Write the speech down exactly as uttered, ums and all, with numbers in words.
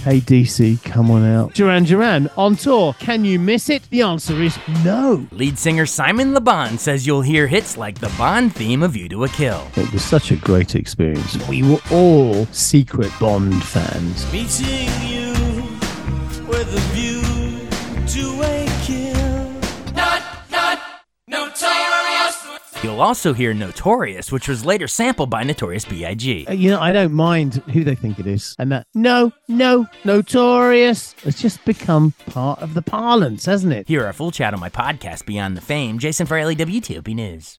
Hey, D C, come on out. Duran Duran on tour. Can you miss it? The answer is no. Lead singer Simon Le Bon says you'll hear hits like the Bond theme of View to a Kill. It was such a great experience. We were all secret Bond fans. Meeting you with a view to a kill. Not, not, notorious. You'll also hear Notorious, which was later sampled by Notorious B I G Uh, You know, I don't mind who they think it is. And that, no, no, notorious. It's just become part of the parlance, hasn't it? Hear our full chat on my podcast, Beyond the Fame. Jason Fraley, W T O P News.